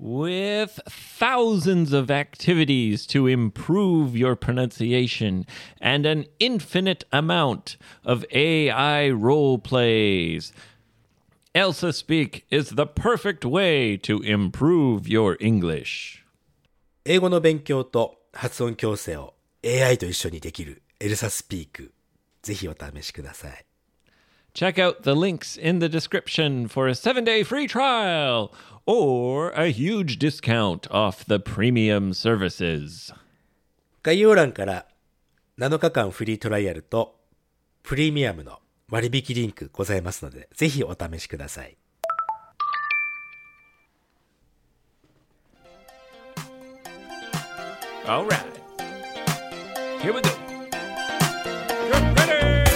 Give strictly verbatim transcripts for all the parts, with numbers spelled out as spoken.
with thousands of activities to improve your pronunciation and an infinite amount of A I role plays. Elsa Speak is the perfect way to improve your English. 英語の勉強と発音矯正を エーアイ と一緒にできるエルサスピーク。ぜひお試しください。 Check out the links in the description for a seven-day free trial or a huge discount off the premium services. 概要欄からなのかかんフリートライアルとプレミアムの割引リンクございますので、ぜひお試しください。 All right. Here we go. Get ready.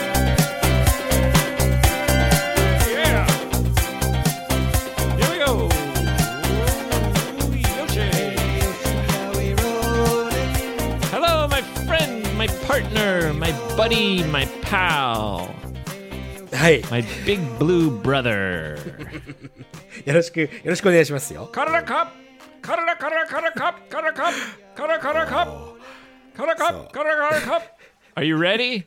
Yeah. Here we go. Yoshi. Hello, my friend, my partner, my buddy, my pal. はい。 My big blue brother. よろしく、よろしくお願いしますよ。 Karada cup. Karada, karada, karada cup. Karada cup. Karada, karada cup. Karada cup. Karada, karada cup. Are you ready?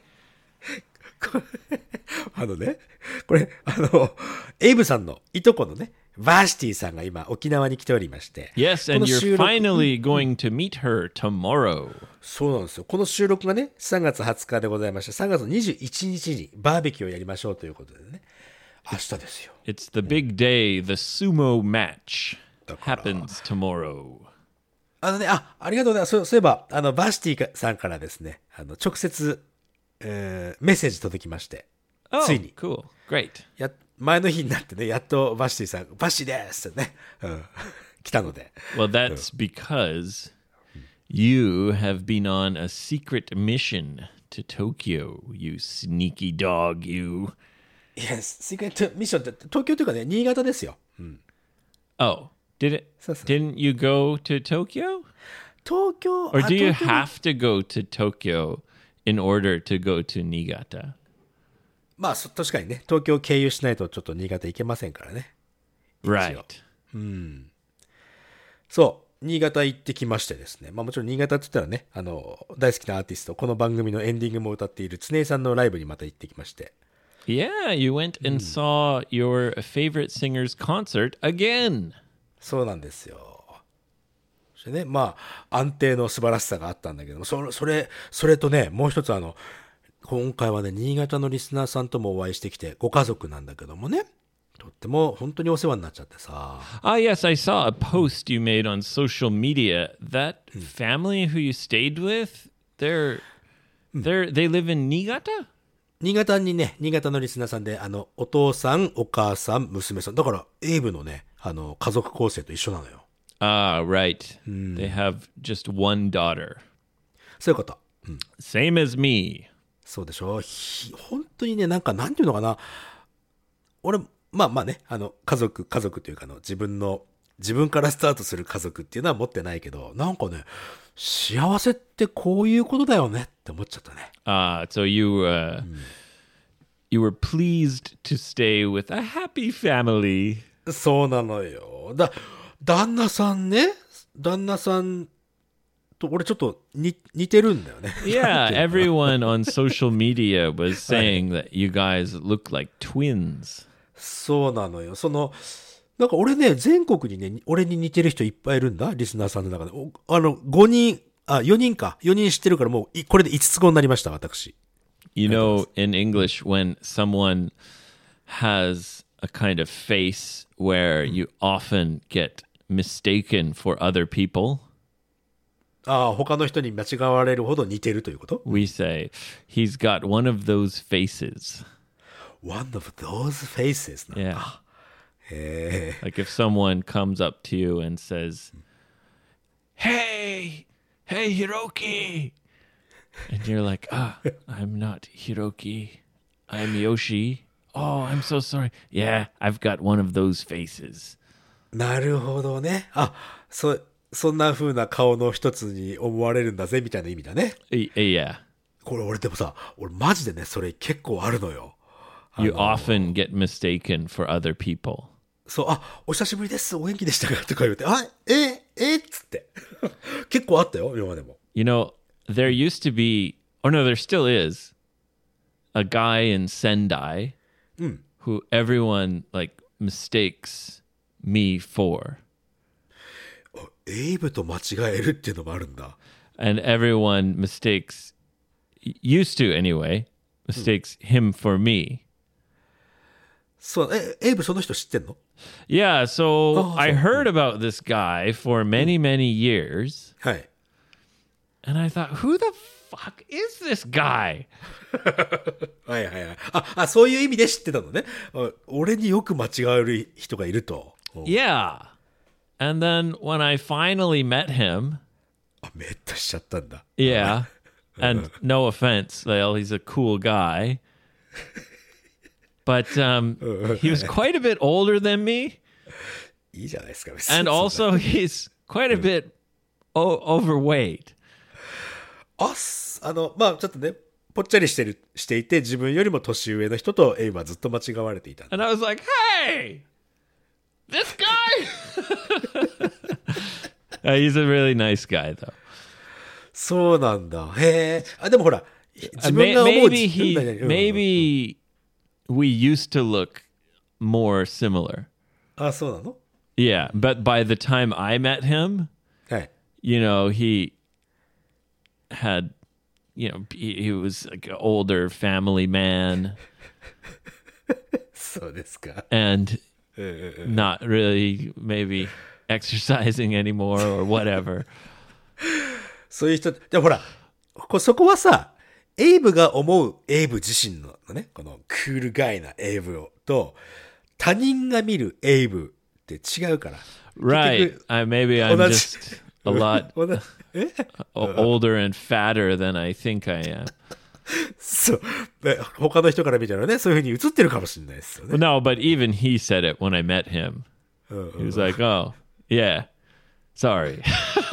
あのね、これ、あの、エイブさんのいとこのね、バーシティさんが今沖縄に来ておりまして。 Yes, and you're finally going to meet her tomorrow. そうなんですよ。この収録がね、さんがつはつかでございまして、さんがつのにじゅういちにちにバーベキューをやりましょうということでね。明日ですよ。 It's the big day, the sumo match happens tomorrow. あのね、あ、ありがとうございます。そう、そういえば、あの、バーシティさんからですね、あの、直接、えー、メッセージ届きまして、 Oh, ついに。 cool. Great. や、前の日になってね、やっとバーシティさん、バッシーですってね、うん、来たので。 Well, that's because you have been on a secret mission to Tokyo, you sneaky dog, you. Yes, シークレットミッションって東京というかね、新潟ですよ。うん、 Oh, did it? そうそう。 Didn't you go to Tokyo? 東京 Or あ do you 東京に have to go to Tokyo in order to go to Niigata? まあ、そ確かにね、東京を経由しないとちょっと新潟行けませんからね。 Right. そう、新潟行ってきましてですね。まあもちろん新潟って言ったらね、あの、大好きなアーティスト、この番組のエンディングも歌っている常井さんのライブにまた行ってきまして。 Yeah, you went and saw your favorite singer's concert again. そうなんですよ。そしてね、まあ、安定の素晴らしさがあったんだけども、それ、それ、それとね、もう一つあの、今回はね、新潟のリスナーさんともお会いしてきて、ご家族なんだけどもね、とっても本当にお世話になっちゃってさ。 Ah, yes, I saw a post you made on social media. That family who you stayed with, they're, they're, they live in Niigata? 新潟にね、新潟のリスナーさんで、あの、お父さん、お母さん、娘さん。だから、エイブのね、あの、家族構成と一緒なのよ。 Ah, right. They have just one daughter. そういうこと。うん、 Same as me. そうでしょ。ひ本当にね、なんか、なんていうのかな。俺、まあまあね、あの、家族、家族というかの、自分の、自分からスタートする家族っていうのは持ってないけど、なんかね、幸せってこういうことだよねって思っちゃったね。 Ah, so you, uh, you were pleased to stay with a happy family. そうなのよ。だ、旦那さんね、旦那さんと俺ちょっとに似てるんだよね。 Yeah, everyone on social media was saying that you guys look like twins. そうなのよ。その、なんか俺ね、全国にね、俺に似てる人いっぱいいるんだ。リスナーさんの中で。おあの、ごにん、あ、よにんか。よにん知ってるからもう、いこれでいつつ子になりました、私。 You know, in English, when someone has a kind of face where you often get mistaken for other people, ああ、他の人に間違われるほど似てるということ we say, he's got one of those faces. ?One of those faces なんだ。 Yeah. へえ。 Like if someone comes up to you and says, Hey, hey, Hiroki. And you're like, ah, I'm not Hiroki. I'm Yoshi. Oh, I'm so sorry. Yeah, I've got one of those faces. なるほどね。あ、そ、そんな風な顔の一つに思われるんだぜ、みたいな意味だね。 Y- Yeah. これ俺でもさ、俺マジでね、それ結構あるのよ。 You often get mistaken for other people. そう、あ、お久しぶりです、お元気でしたかとか言うて、あ、え、え、っつって。結構あったよ、今までも。 You know, there used to be, or no, there still is, a guy in Sendai うん。 who everyone like mistakes me for. エイブと間違えるっていうのもあるんだ。 And everyone mistakes, used to anyway, mistakes him for me. そう、え、エイブその人知ってんの？ Yeah, so Oh, I so- heard about this guy for many, many years, はい。 and I thought, who the fuck is this guy? はいはいはい。あ、あ、そういう意味で知ってたのね。あ、俺によく間違える人がいると。うん Yeah. And then when I finally met him, あ、めったしちゃったんだ。 yeah, and no offense, Lale, he's a cool guy. But um, he was quite a bit older than me. いいじゃないですか、別に And also, he's quite a bit o- overweight. あ、すあの、まあちょっとね、ぽっちゃりしてる、していて、自分よりも年上の人とエイブはずっと間違われていたんだ。 And I was like, hey, this guy? Uh, he's a really nice guy, though. そうなんだ。へえ。あ、でもほら、 Uh, 自 may- 分が思う maybe he, うんうんうん maybe we used to look more similar. あ、そうなの？ Yeah, but by the time I met him, はい。 you know, he had, you know, he, he was like an older family man そうですか。 and not really maybe exercising anymore or whatever. そういう人、でもほら、こそこはさ、エイブが思うエイブ自身のね、このクールガイなエイブをと、他人が見るエイブって違うから。 Right. 結局 I, maybe I'm 同じ just a lot 同じえ o- older and fatter than I think I am. そう。で他の人から見たらね、そういう風に映ってるかもしれないですよね。 Well, no, but even he said it when I met him. He was like, oh, yeah, sorry.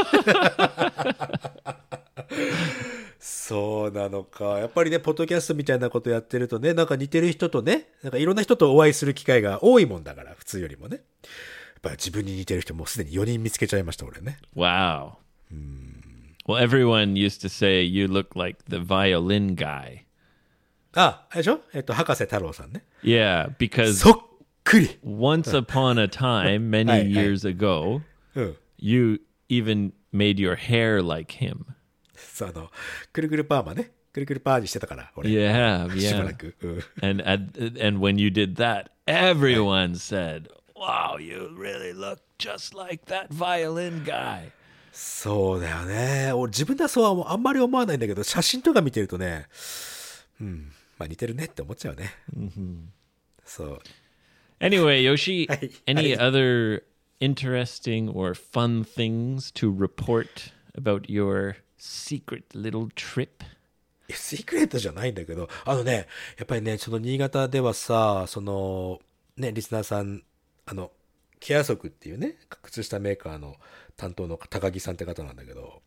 そうなのか。やっぱりね、ポッドキャストみたいなことやってるとね、なんか似てる人とね、なんかいろんな人とお会いする機会が多いもんだから、普通よりもね。やっぱり自分に似てる人もうすでによにん見つけちゃいました、俺ね。 Wow. Well, everyone used to say you look like the violin guy. あ、あれでしょ？えっと、博士太郎さんね。 Yeah, because そっくり。 once upon a time, many Hi, hi. years ago, うん。 you even made your hair like him. そう、あの、くるくるパーマね。くるくるパーにしてたから、俺。 Yeah, しばら yeah. く。うん。 And and and when you did that, everyone said, "Wow, you really look just like that violin guy." そうだよね。俺自分ではそうはあんまり思わないんだけど、写真とか見てるとね、うん、まあ似てるねって思っちゃうね。そう。 Anyway, Yoshi, Hi, any hi. other interesting or fun things to report about your secret little trip? えシークレットじゃないんだけど、あのね、やっぱりね、その新潟ではさ、その、ね、リスナーさん、あの、ケア足っていうね、靴下メーカーの担当の高木さんって方なんだけど、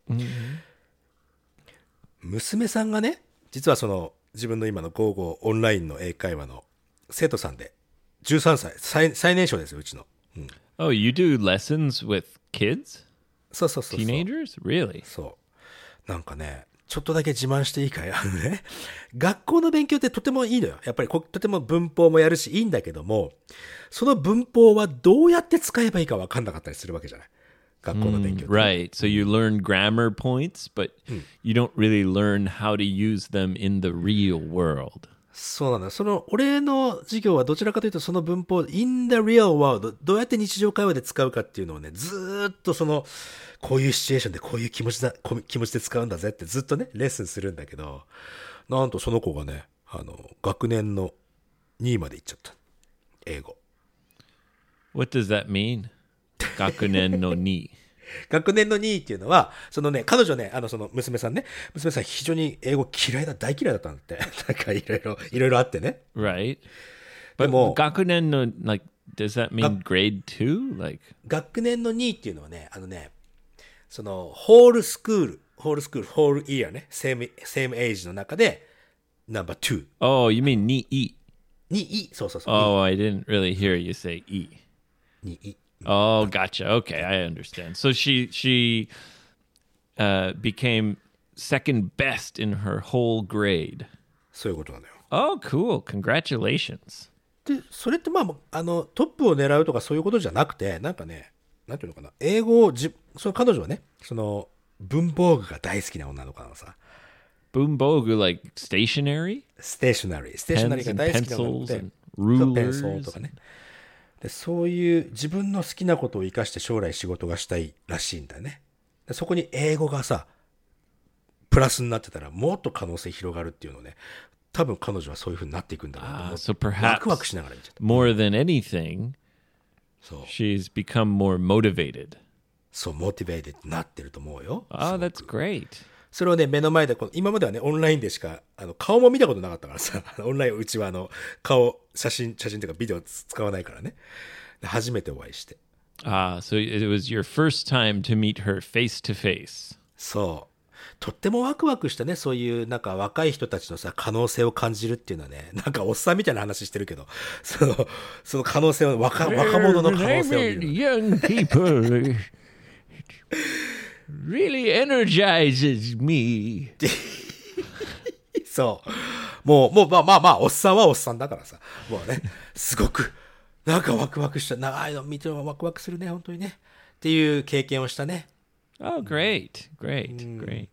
娘さんがね、実はその、自分の今のゴーゴーオンラインの英会話の生徒さんで、じゅうさんさい、最最年少ですよ、うちの。うん、 Oh, you do lessons with kids? そうそうそうそう。 Teenagers? Really? そう。なんかね、ちょっとだけ自慢していいかい？あのね、学校の勉強ってとてもいいのよ。やっぱりことても文法もやるしいいんだけども、その文法はどうやって使えばいいか分かんなかったりするわけじゃない。学校の勉強って。 Right. So you learn grammar points, but you don't really learn how to use them in the real world. そうなのよ。その、俺の授業はどちらかというと、その文法、in the real world、どうやって日常会話で使うかっていうのをね、ずーっとその、こういうシチュエーションでこういう気持ちだ、こ気持ちで使うんだぜってずっとね、レッスンするんだけど、なんとその子がね、あの、学年のにいまで行っちゃった。英語。 What does that mean? Gakunen no ni. 学年のにいっていうのは、そのね、彼女ね、あの、その娘さんね、娘さん非常に英語嫌いだ、大嫌いだったんだって。なんかいろいろ、いろいろあってね。 Right. But mo- gakunen no, like, does that mean grade two? Like, 学年のにいっていうのはね、あのね、その、ホールスクール、ホールスクール、ホールイヤーね、セーム、セームエイジの中で、ナンバーツー。 oh, you mean ni e? にい、そうそうそう。 Oh, I didn't really hear you say e. にい Oh, gotcha. Okay, I understand. So she she uh, became second best in her whole grade. そういうことなのよ。 Oh, cool. Congratulations. で、それってまあ、あの、トップを狙うとかそういうことじゃなくて、なんかね、なんていうのかな、英語をじ、その彼女はね、その、文房具が大好きな女の子なのさ。 Boombogu, like stationery? ステーショナリー。ステーショナリーが Pens 大 and 好きな女の子 pencils で and、 そうペンソ rulers. ーとかね。で、そういう自分の好きなことを生かして将来仕事がしたいらしいんだよね。でそこに英語がさ、プラスになってたらもっと可能性広がるっていうのをね、多分彼女はそういう風になっていくんだなと思 Ah, って、 so ワクワク perhaps しながら見ちゃった。 more than anything, そう。 she's become more motivated. そう、モチベーテッドになってると思うよ。 Oh, that's great. それをね、目の前でこの、今まではね、オンラインでしか、あの、顔も見たことなかったからさ、オンライン、うちはあの、顔、写真、写真というかビデオ使わないからね。で初めてお会いして。 Ah, so it was your first time to meet her face to face. そう。とってもワクワクしたね、そういうなんか若い人たちのさ、可能性を感じるっていうのはね、なんかおっさんみたいな話してるけど、その、その可能性を、若、若者の可能性を見る。 Young people really energizes me. そう。もう、もう、まあまあまあ、おっさんはおっさんだからさ、もうね、すごく、なんかワクワクした、長いの見てるのワクワクするね、本当にね。っていう経験をしたね。 Oh, great, great, great.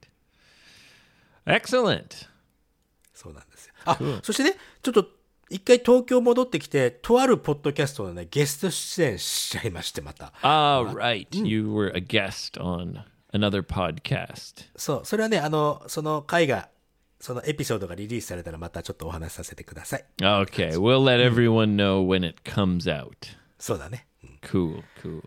Excellent. そうなんですよ。あ、そしてね、ちょっと、一回東京戻ってきて、とあるポッドキャストのね、ゲスト出演しちゃいまして、また。 Ah, right. You were a guest on another podcast. そう、それはね、あの、その回が、そのエピソードがリリースされたらまたちょっとお話しさせてください。 Okay, we'll let everyone know when it comes out. そうだね。 Cool, cool.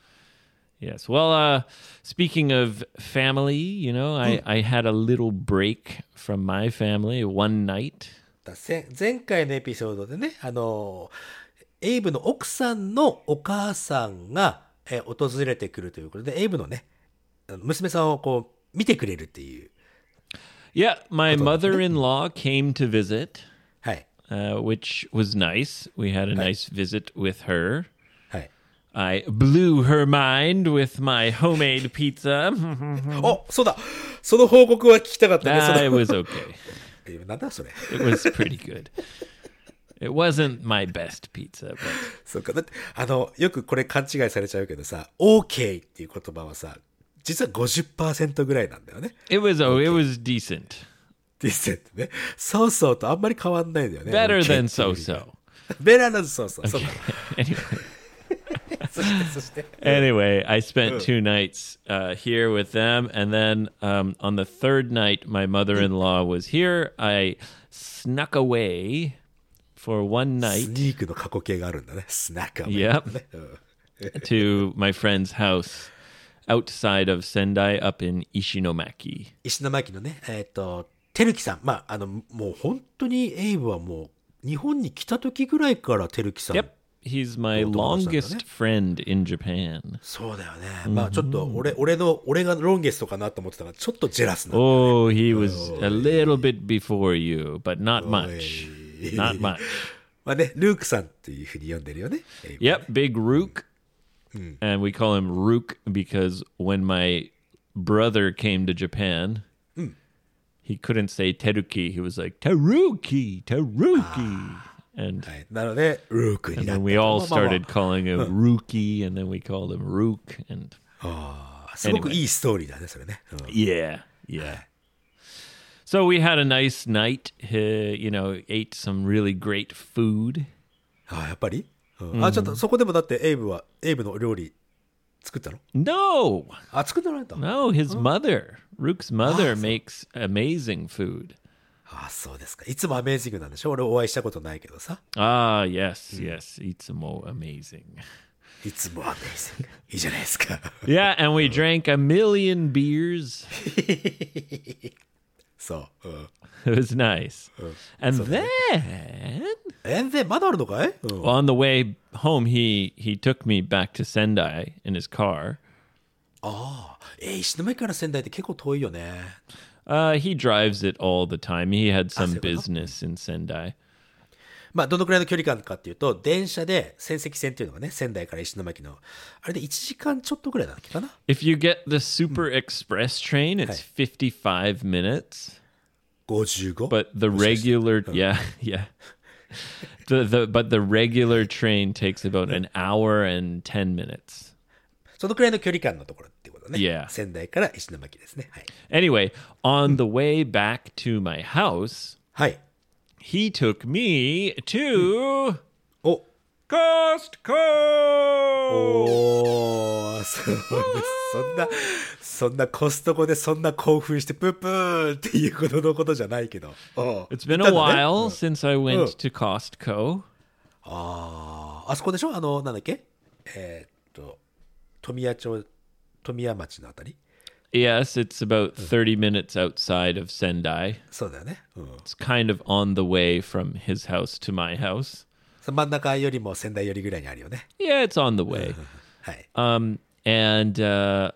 Yes. Well, uh, speaking of family, you know, I, I had a little break from my family one night. だせ前回のエピソードでね、あの、エイブの奥さんのお母さんが、えー訪れてくるということで、エイブのね、あの娘さんをこう、見てくれるっていう。 Yeah, my mother-in-law came to visit, はい。 uh, which was nice. We had a nice visit with her. はい。 I blew her mind with my homemade pizza. お、そうだ。その報告は聞きたかったね。そ Ah, it の was okay. えなんだそれ。 It was pretty good. It wasn't my best pizza, but そうか。だって、あの、よくこれ勘違いされちゃうけどさ、OK っていう言葉はさ、実は ごじゅっパーセント ぐらいなんだよね。 it was oh, it was decent. ディセントね。そうそうとあんまり変わんないんだよね。 Better OK than so-so. ベラーなずそうそう。そうだ Anyway, そして、そして。 anyway, I spent two nights uh, here with them, and then um, on the third night, my mother-in-law was here. I snuck away for one ス night ニークの過去形があるんだね。スナックアウェイ Yep. ね。うん to my friend's house outside of Sendai, up in Ishinomaki. 石巻のね、えっ、と、てるきさん。まあ、あの、もう本当にエイブはもう、日本に来た時ぐらいからてるきさん。 Yep, he's my longest friend in Japan. そうだよね。まあちょっと俺、俺の、俺がロンゲストかなと思ってたから、ちょっとジェラスな。 Oh, he was a little bit before you, but not much. Not much. まあね、ルークさんっていうふうに呼んでるよね。エイブ Yep, Big Rook. And we call him Rook because when my brother came to Japan, he couldn't say Teruki. He was like, Teruki, Teruki. And, はい。なので、ルークに and なっ then た。 we all まあまあまあ started calling him Rookie, and then we called him Rook. And すごくいいストーリーだね、それね。うん yeah, yeah. So we had a nice night. Uh, you know, ate some really great food. ああ、やっぱり、うんあ、ちょっとそこでもだってエイブは、エイブの料理作ったの No, あ、作ってないんだ。 no, his mother, Rook's mother, makes amazing food. あ、そうですか。いつもアメージングなんでしょ俺お会いしたことないけどさ。 Ah, yes, yes. Itsumo amazing. いつもアメージング。いいじゃないですか。 Yeah, and we drank a million beers. そう。うん It was nice. And then 全然まだあるのかい、うん on the way home, he he took me back to Sendai in his car. ああ、えー石巻から仙台って結構遠いよね。 Uh, he drives it all the time. He had some Ah, sí, bueno. business in Sendai. まあ、どのくらいの距離感かっていうと、電車で仙石線っていうのがね、仙台から石巻の、あれでいちじかんちょっとぐらいなんだっけかな。 If you get the Super Express train, it's fifty-five minutes. ごじゅうご? But the もしかして regular, yeah, yeah. The, the, but the regular train takes about an hour and ten minutes. そのくらいの距離感のところってことね。 Yeah. 仙台から石巻ですね。はい。 Anyway, on the way back to my house, はい。 he took me to お Costco. おー、そうです。そんな、そんなコストコでそんな興奮してプープーっていうことのことじゃないけど。 It's been a while since I went to Costco. ああ、あそこでしょ、あの、なんだっけ、えー、っと、富谷町、富谷町のあたり。 Yes, it's about thirty minutes outside of Sendai. そうだよね。うん。 It's kind of on the way from his house to my house. その真ん中よりも仙台よりぐらいにあるよね。 Yeah, it's on the way. はい。 Um, and uh,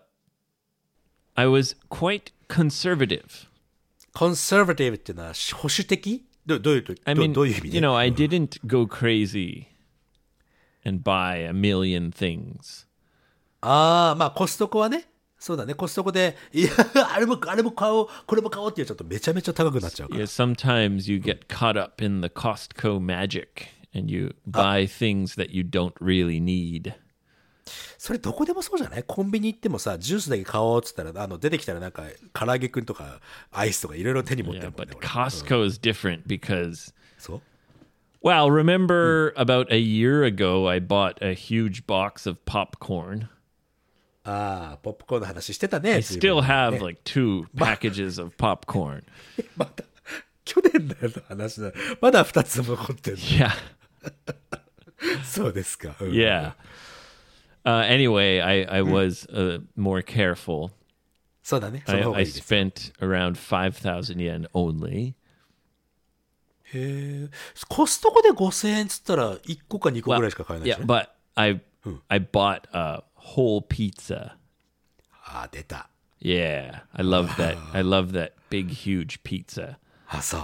I was quite conservative. コンサバティブっていうのは保守的？どどういうと I ど mean, どういう意味で you know, I didn't go crazy and buy a million things. ああ、まあコストコはね、そうだね、コストコで、いや、あれも、あれも買おう、これも買おうって言うちょっとめちゃめちゃ高くなっちゃうから。 Yeah, sometimes you get caught up in the Costco magic and you buy things that you don't really need. それどこでもそうじゃない？コンビニ行ってもさ、ジュースだけ買おうっつったら、あの、出てきたらなんか、唐揚げくんとか、アイスとかいろいろ手に持って Yeah, るもんね。 but 俺 Costco is different because, そう well, remember about a year ago, I bought a huge box of popcorn. ああ、ポップコーンの話してたね。 I 随分 still have ね like two packages of popcorn. まだ、去年だよの話だ。まだ二つも残ってる。 Yeah. そうですか。うん Yeah. Uh, anyway, I, I was uh, more careful. そうだね。そ I, の方が I いいです。 spent around five thousand yen only. へえ。コストコでごせんえんっつったら、いっこかにこぐらいしか買えないで Yeah, しょ。 but I I bought a whole pizza. ああ、出た。 Yeah, I love that. I love that big, huge pizza. あ、そう。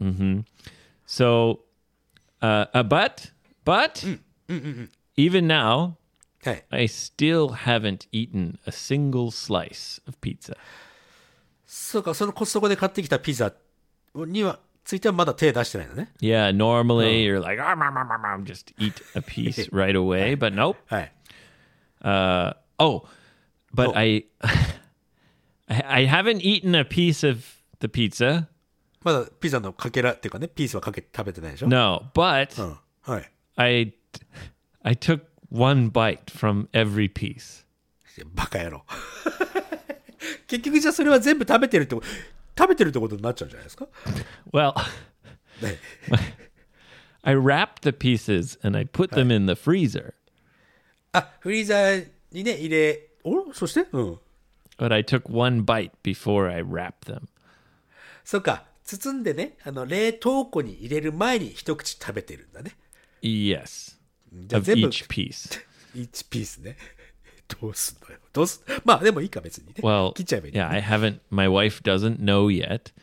うん。 So, uh, uh but but even now, はい。 I still haven't eaten a single slice of pizza. そうか、そのコストコで買ってきたピザには、ついてはまだ手出してないのね。 Yeah, normally you're like, "Ah, nom, nom, nom, nom," just eat a piece right away, but nope. はい。 Uh, oh, but Oh. I, I I haven't eaten a piece of the pizza. まだピザのかけらっていうかね、ピースはかけて食べてないでしょ。 No, but うん。はい。 I I took one bite from every piece. バカ野郎。結局じゃあそれは全部食べてるってこと、食べてるってことになっちゃうんじゃないですか。 Well, ね、 I wrapped the pieces and I put them in the freezer. あ、フリーザーにね、入れ、おそしてうん。 But I took one bite before I wrapped them. そっか。包んでね、あの、冷凍庫に入れる前に一口食べてるんだね。 Yes. じゃあ Of 全部、 each piece. いちピースね。どうすんのよ。どうすまあでもいいか別にね。 Well, 切っちゃえばいいんだ yeah, ね。 I haven't, my wife doesn't know yet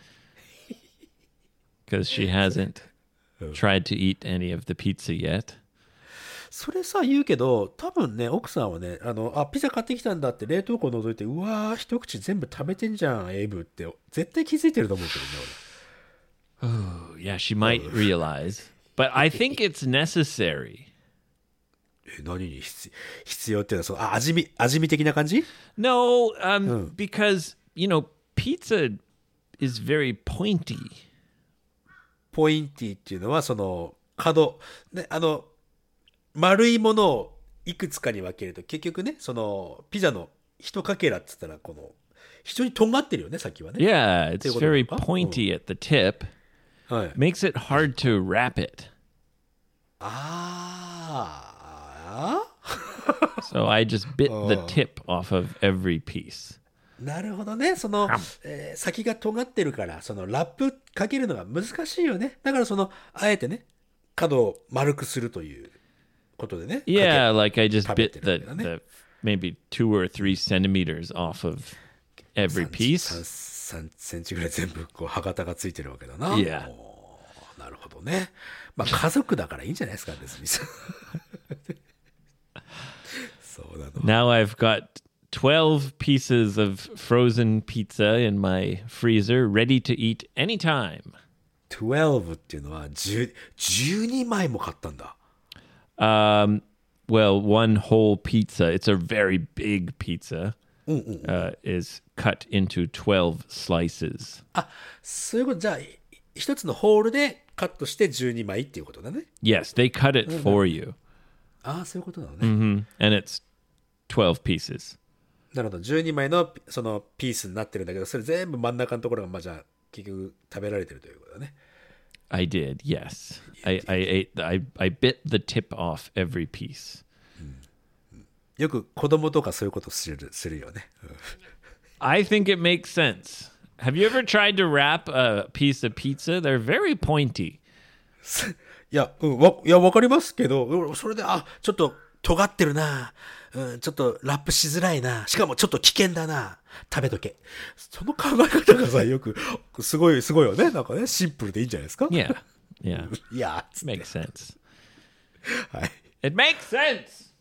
because she hasn't tried to eat any of the pizza yet. それさ、言うけど、多分ね、奥さんはね、あの、あ、ピザ買ってきたんだって冷凍庫覗いて、うわー、一口全部食べてんじゃん、エイブって、絶対気づいてると思うけどね、 Oh, yeah, she might realize. But I think it's necessary. 俺。え、何に必必要っていうのは、その、あ、味見、味見的な感じ？ No, um, because, you know, pizza is very pointy. ポインティっていうのは、その、角、ね、あの、丸いものをいくつかに分けると、結局ね、その、ピザの一かけらって言ったら、この、非常にとんがってるよね、さっきはね。 Yeah, it's っていうことな very のか？ pointy at the tip. はい。 Makes it hard to wrap it. あー。 So I just bit the tip off of every piece. なるほどね。その、えー先が尖ってるから、そのラップかけるのが難しいよね。だからその、あえてね、角を丸くするということでね。 Yeah, like I just 食べ bit て the, るわけだね。 the maybe two or three centimeters off of every piece. さんセンチぐらい全部こう歯型がついてるわけだな。 Yeah. おーなるほどね。まあ家族だからいいんじゃないですか、別に。そうなの。 Now I've got twelve pieces of frozen pizza in my freezer ready to eat anytime. じゅうにっていうのはじゅう、じゅうにまいも買ったんだ。 Um, well, one whole pizza, it's a very big pizza, uh, is cut into twelve slices. あ、そういうこと、じゃあ、一つのホールでカットしてじゅうにまいっていうことだね。 Yes, they cut it for you. ああ、そういうことなのね。 Hmm And it's twelve pieces. なるほど。じゅうにまいのそのピースになってるんだけど、それ全部真ん中のところが、まあじゃあ、結局食べられてるということだね。 I did, yes. I, I ate, the, I, I bit the tip off every piece. よく子供とかそういうことする、するよね。うん I think it makes sense. Have you ever tried to wrap a piece of pizza? They're very pointy. いや、うん、わ、いや、わかりますけど、うんそれで、あ、ちょっと尖ってるな。うん、ちょっとラップしづらいな。しかもちょっと危険だな。食べとけ。その考え方がさ、よく、すごい、すごいよね。なんかね、シンプルでいいんじゃないですか。 Yeah, yeah. いや、つって Makes sense. はい。 It makes sense.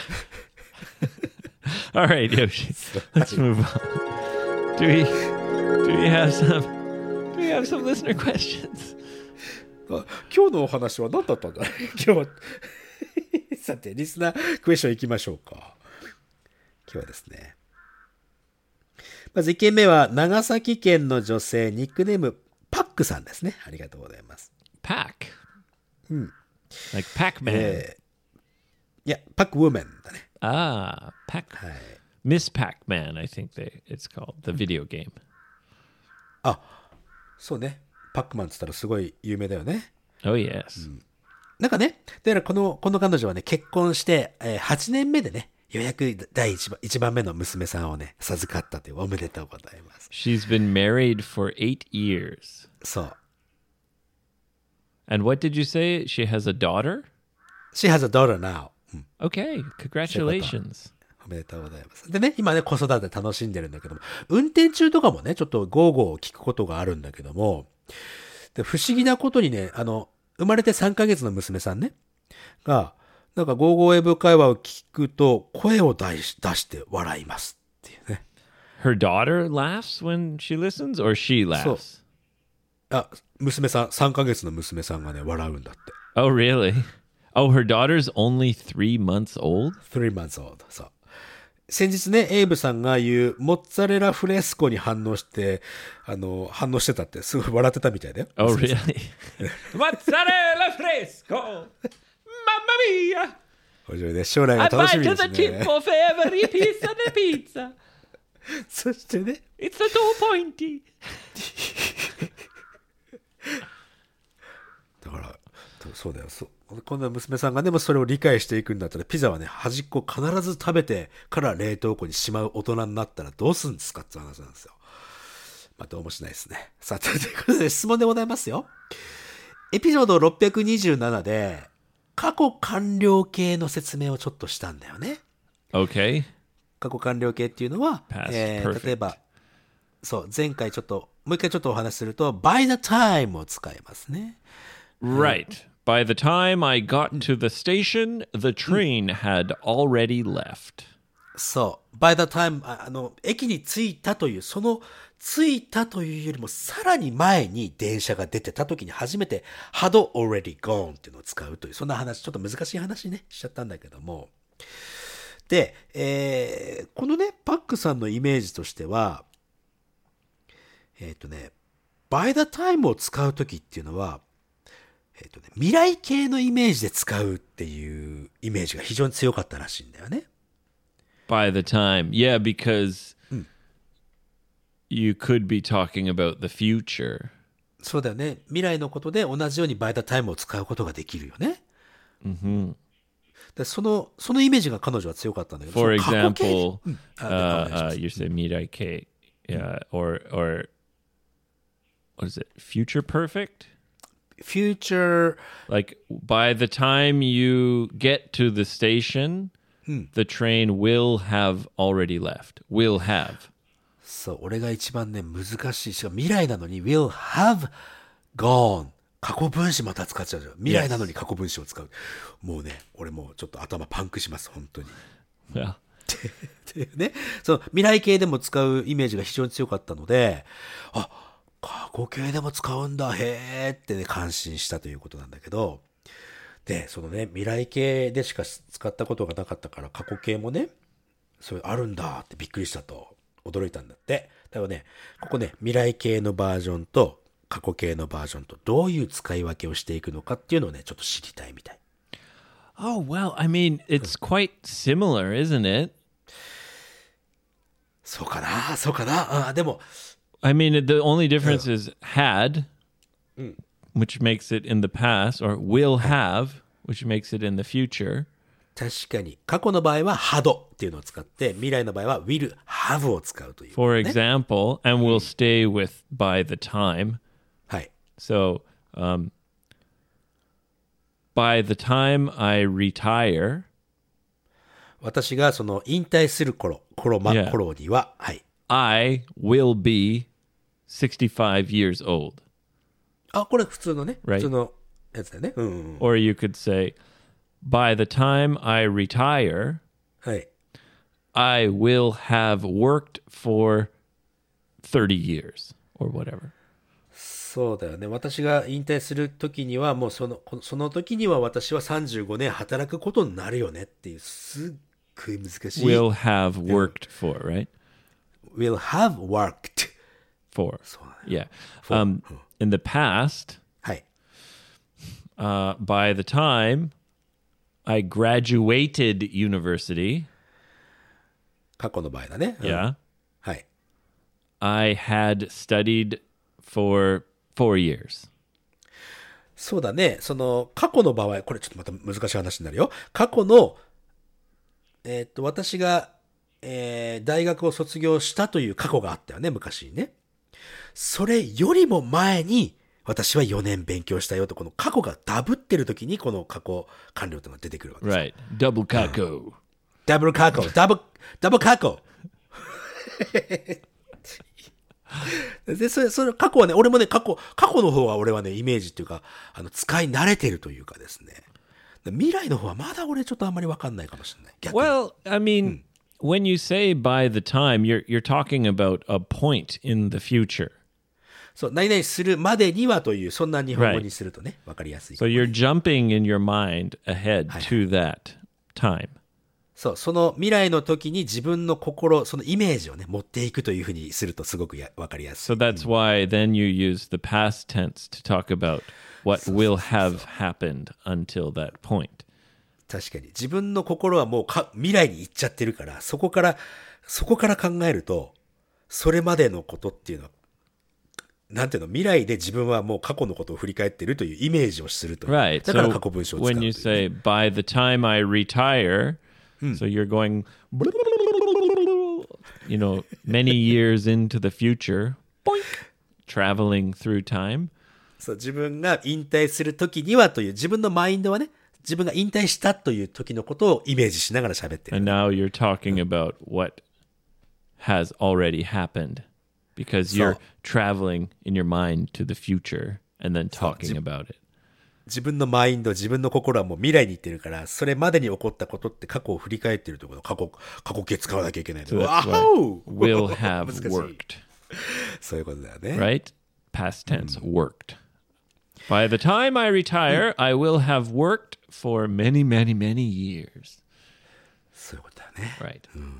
All right, Yoshi. Let's move on. Do we do we have some do we have some listener questions? あ今日のお話は何だったんだね。今日は。さて、リスナークエスチョン行きましょうか。今日はですね。まずいけんめは、長崎県の女性、ニックネーム、パックさんですね。ありがとうございます。 Pack. Like Pac-Man. えーいや、パックウーメンだね。 Ah, Pac. はい。 Miss Pac-Man, I think they it's called the video game. あ、そうね。パックマンって言ったらすごい有名だよね。 Oh yes. なんかね、だからこの、この彼女はね、結婚して、えー、はちねんめでね、ようやく第一番、一番目の娘さんをね、授かったという、おめでとうございます。 She's been married for eight years. そう。 And what did you say? She has a daughter? She has a daughter now. うん Okay, congratulations. おめでとうございます。でね、今ね、子育て楽しんでるんだけども、運転中とかもね、ちょっとゴーゴーを聞くことがあるんだけども、で不思議なことにね、あの、生まれてさんかげつの娘さんね、が、なんかゴーゴー英語会話を聞くと、声を出し出して笑いますっていうね。 Her daughter laughs when she listens, or she laughs? あ、娘さん、さんかげつの娘さんがね、笑うんだって。 Oh, really? Oh, her daughter's only three months old? three months old. そう。先日ね、エイブさんが言う、モッツァレラフレスコに反応して、あの、反応してたって、すごい笑ってたみたいだよ。 Oh, really? Mozzarella fresco! Mamma mia! 面白いね。将来が I 楽し bite みで to す the tip ね。 of every piece of the pizza. そしてね、 It's a too pointy. だから、そうだよ。そうこんな娘さんがね、もうそれを理解していくんだったら、ピザはね、端っこ必ず食べてから冷凍庫にしまう大人になったらどうするんですかって話なんですよ。まあ、どうもしないですね。さあ、ということで質問でございますよ。エピソードろっぴゃくにじゅうななで、過去完了形の説明をちょっとしたんだよね。 Okay. 過去完了形っていうのは、 Past えー perfect. 例えば、そう、前回ちょっと、もう一回ちょっとお話しすると、by the time を使いますね。 Right. By the time I got to the station, the train had already left. そう。by the time あ、あの、駅に着いたという、その、着いたというよりも、さらに前に電車が出てた時に初めて、had already gone っていうのを使うという、そんな話、ちょっと難しい話ね、しちゃったんだけども。で、えー、このね、パックさんのイメージとしては、えっとね、by the time を使う時っていうのは、えっとね、未来形のイメージで使うっていうイメージが非常に強かったらしいんだよね。 By the time. Yeah, because you could be talking about the future. そうだよね。未来のことで同じように by the time を使うことができるよね。でその、そのイメージが彼女は強かったんだけど。 For その過去形 example, うんあ uh, お願いしま uh, す you say mirai kei, yeah, or or what is it? Future perfect? future, Like by the time you get to the station, the train will have already left. Will have. そう、俺が一番ね、難しい。しかも未来なのに will have gone 過去分詞また使っちゃうじゃん。未来なのに過去分詞を使う。もうね、俺もうちょっと頭パンクします、本当に。 Yeah. っていうね。その未来形でも使うイメージが非常に強かったので、あ、過去形でも使うんだ、へーってね、感心したということなんだけど、で、そのね、未来形でしか使ったことがなかったから、過去形もね、それあるんだってびっくりしたと、驚いたんだって。だからね、ここね、未来形のバージョンと過去形のバージョンとどういう使い分けをしていくのかっていうのをね、ちょっと知りたいみたい。 Oh, well, I mean, it's quite similar, isn't it? そうかな、そうかな。あ、でも、 I mean, the only difference is had, which makes it in the past, or will have, which makes it in the future. 確かに、過去の場合は had っていうのを使って、未来の場合は will have を使うという、ね。 For example, and we'll stay with by the time. はい。 So, um, by the time I retire, 私がその引退する頃、頃、ま、 Yeah. 頃には、はい。 I will be sixty-five years old. あ、これ普通のね、 Right. 普通のやつだよね。うん、うん。 Or you could say, by the time I retire, はい。 I will have worked for thirty years or whatever. そうだよね。私が引退する時には、もうその、こその時には私はさんじゅうごねん働くことになるよねっていう、すっごい難しい。 Will have worked for, right? will have worked. For. そうだね。 Yeah. Um, in the past, はい。 uh, by the time I graduated university, 過去の場合だね。うん、 yeah, はい。 I had studied for four years. そうだね。その、過去の場合、これちょっとまた難しい話になるよ。過去の、えーっと、私が、えー大学を卒業したという過去があったよね、昔にね。それよりも前に、私はよねん勉強したよと、この過去がダブってる時に、この過去完了というのが出てくるわけです。 Right. Double kako. ダブル過去、ダブ、ダブル過去。で、それ、それ、過去はね、俺もね、過去、過去の方は俺はね、イメージっていうか、あの、使い慣れてるというかですね。未来の方はまだ俺ちょっとあんまりわかんないかもしれない。逆に。 Well, I mean, when you say by the time, you're you're talking about a point in the future. そう、何々するまでにはという、そんな日本語にするとね、わかりやすい。 So you're jumping in your mind ahead to that time. そう、その未来の時に自分の心、そのイメージをね、持っていくというふうにするとすごくやわかりやすい。 So that's why then you use the past tense to talk about what will have happened until that point. 確かに。自分の心はもうか未来に行っちゃってるから、そこから、そこから考えると、それまでのことっていうのは、なんていうの、未来で自分はもう過去のことを振り返ってるというイメージをするという。 Right. だから So 過去文章を使うという when ね。 you say by the time I retire, so you're going, you know, many years into the future, boink, traveling through time. そう、自分が引退する時にはという、自分のマインドはね、自分が引退したという時のことをイメージしながら喋ってる。 And now you're talking about what has already happened because you're So- traveling in your mind to the future and then talking about it. 自分のマインド、自分の心はもう未来に行ってるから、それまでに起こったことって過去を振り返ってるところ、過去、過去形使わなきゃいけないの。 So that's わ why お will have 難しい worked, そういうことだよね。 right? Past tense, worked. By the time I retire, I will have worked for many, many, many years. そういうことだよね。 Right.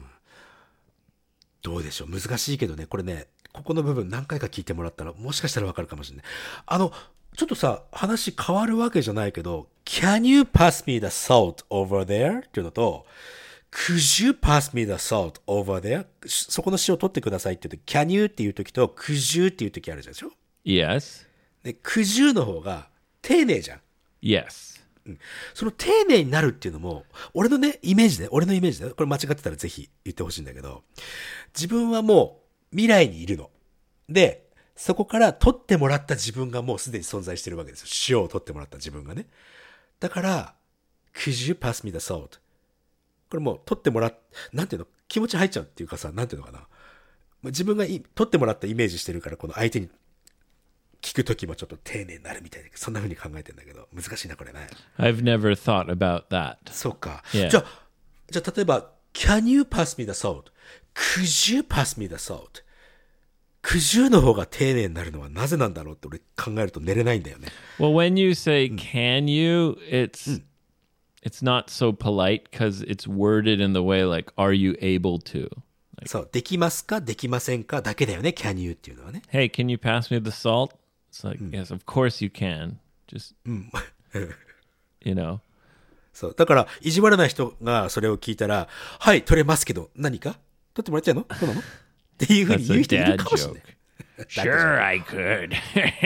どうでしょう、難しいけどね、これね、ここの部分何回か聞いてもらったら、もしかしたらわかるかもしれない。あの、ちょっとさ、話変わるわけじゃないけど、Can you pass me the salt over there? っていうのと、Could you pass me the salt over there? そこの塩取ってくださいって言うと、Can you っていう時と、Could you っていう時あるじゃんでしょ。 Yes. で、Could you の方が丁寧じゃん。 Yes. その丁寧になるっていうのも、俺のね、イメージで、俺のイメージで、これ間違ってたらぜひ言ってほしいんだけど、自分はもう未来にいるの。で、そこから取ってもらった自分がもうすでに存在してるわけですよ。塩を取ってもらった自分がね。だから、Could you pass me the salt? これもう取ってもらっ、なんていうの、気持ち入っちゃうっていうかさ、なんていうのかな。自分がい取ってもらったイメージしてるから、この相手に聞くときもちょっと丁寧になるみたいな、そんな風に考えてんだけど、難しいな、これね。 I've never thought about that. そうか。 Yeah. じゃあ、じゃあ例えば、Can you pass me the salt?Could you pass me the salt?Could you の方が丁寧になるのはなぜなんだろうって俺考えると寝れないんだよね。 Well, when you say can you, it's it's not so polite because it's worded in the way like, are you able to? そう、できますかできませんかだけだよね、Can you っていうのはね。 Hey, can you pass me the salt? It's like, yes, of course you can. Just, you know. そう。だから、意地悪な人がそれを聞いたら、はい、取れますけど、何か取ってもらっちゃうのそうなのっていうふうに That's 言 a う人いる dad かもしれない。 joke. Sure, I could.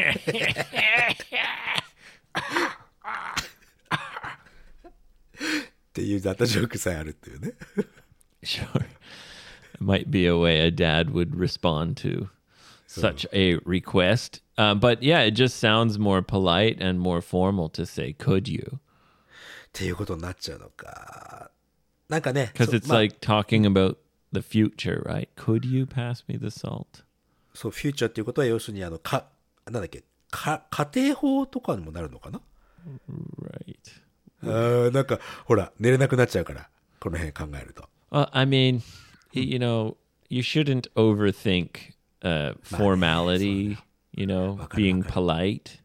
っていうダタジョークさえあるっていうね。 Sure. It might be a way a dad would respond to such a request. Uh, but yeah, it just sounds more polite and more formal to say, could you? っていうことになっちゃうのか。なんかね。 Because そう it's まあ like talking about the future, right? Could you pass me the salt? そう、フューチャーっていうことは要するに、あの、か、なんだっけ、か、家庭法とかにもなるのかな。 Right. あーなんか、ほら、寝れなくなっちゃうから、この辺考えると。 Well, I mean, you know, you shouldn't overthink uh, formality, you know, being polite.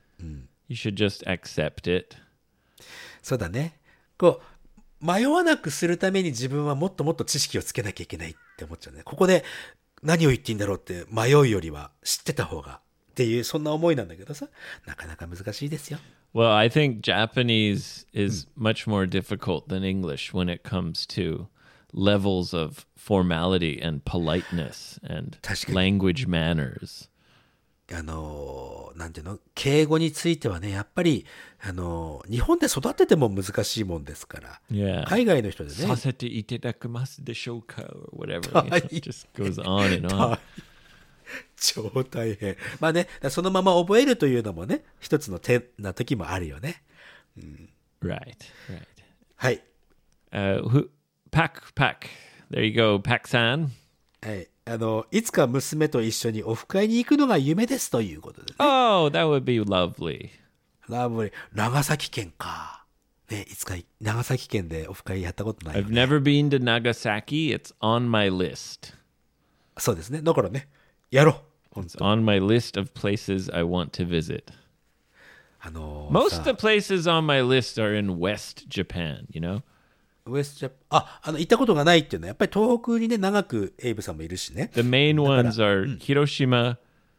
You should just accept it. そうだね。こう、迷わなくするために自分はもっともっと知識をつけなきゃいけないって思っちゃうね。ここで何を言っていいんだろうって迷うよりは知ってた方がっていう、そんな思いなんだけどさ、なかなか難しいですよ。 Well, I think Japanese is much more difficult than English when it comes to levels of formality and politeness and 確かに。 language manners. あの、なんていうの、敬語についてはね、やっぱり、あの、日本で育ってても難しいもんですから、 Yeah. 海外の人でね、 Sasete itadakimasu deshoka or whatever. You know, it just goes on and on. 超大変。まあね、そのまま覚えるというのもね、一つの手な時もあるよね。 Right, right. はい。 Uh, who, Pak, Pak. There you go, Pak-san. はい。あの、いつか娘と一緒にオフ会に行くのが夢ですということでね。 Oh, that would be lovely. ラブリー。長崎県か。ね、いつか長崎県でオフ会やったことないよ I've ね。 never been to Nagasaki. It's on my list. そうですね。だからね、やろう。本 It's 当。 on my list of places I want to visit. あの Most さ of the places on my list are in West Japan, you know? ウエストジャパン、あ、あの、行ったことがないっていうのは、やっぱり東北にね、長くエイブさんもいるしね。 The main ones are Hiroshima,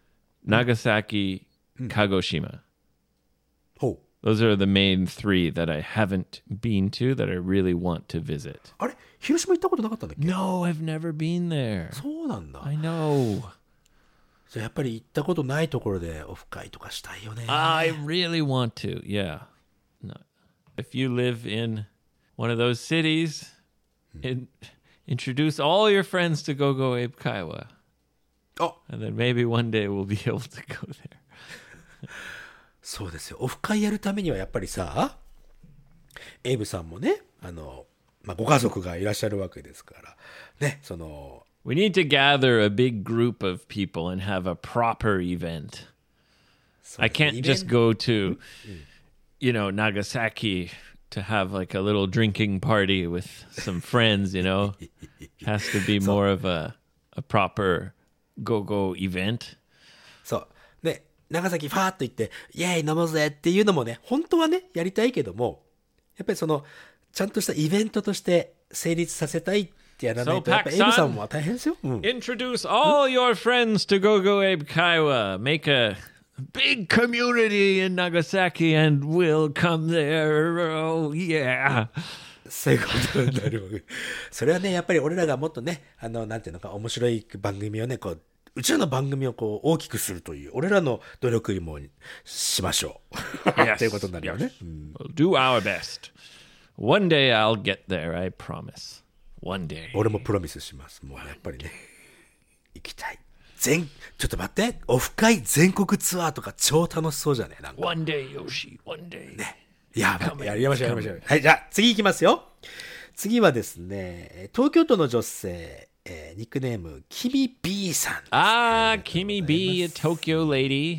Nagasaki, Kagoshima. ほう。 Those are the main three that I haven't been to that I really want to visit. あれ広島行ったことなかったんだっけ？ No, I've never been there. そうなんだ。 I know. じゃあやっぱり行ったことないところでオフ会とかしたいよね。 I really want to. Yeah. No. If you live in one of those cities, in, introduce all your friends to Go Go Abe Kaiwa. あ、 And then maybe one day we'll be able to go there. そうですよ。オフ会やるためにはやっぱりさ、エイブさんもね、あの、まあ、ご家族がいらっしゃるわけですから、ね、その、 We need to gather a big group of people and have a proper event. そう I ですね can't just go to, you know, Nagasaki to have like a little drinking party with some friends, you know. It has to be more of a, a proper go-go event. そう。ね、長崎ファーっと行って、イェーイ飲もうぜっていうのもね、本当はね、やりたいけども、やっぱりその、ちゃんとしたイベントとして成立させたいってやらないと、 So, やっぱエイブさんも大変ですよ。うん。 Introduce all your friends to Go-Go Abe Kaiwa. Make a big community in Nagasaki and we'll come there. Oh, yeah. そういうことになるわけ。それはね、やっぱり俺らがもっとね、あの、なんていうのか、面白い番組をね、こう、うちらの番組をこう大きくするという、俺らの努力にもしましょう。っていうことになるよね。 We'll do our best. One day I'll get there, I promise. One day. 俺もプロミスします。もうやっぱりね、行きたい。全、ちょっと待って、オフ会全国ツアーとか超楽しそうじゃねなんか。 One day, Yoshi. One day. やばい。やりましょう、やりましょう。はい、じゃあ次行きますよ。次はですね、東京都の女性、えー、ニックネーム、キミ B さんですね。 Ah, Kimi B, a Tokyo lady.